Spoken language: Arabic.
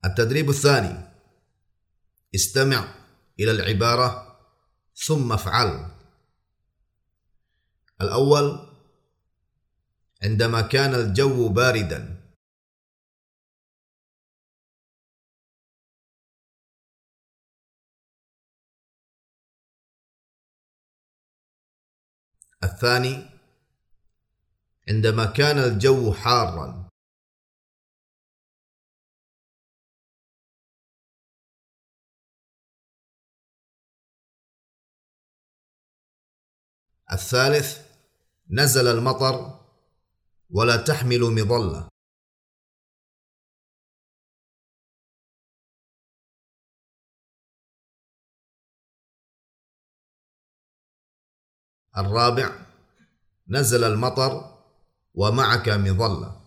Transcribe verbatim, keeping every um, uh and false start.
التدريب الثاني: استمع إلى العبارة ثم افعل. الأول: عندما كان الجو بارداً. الثاني: عندما كان الجو حاراً. الثالث: نزل المطر ولا تحمل مظلة. الرابع: نزل المطر ومعك مظلة.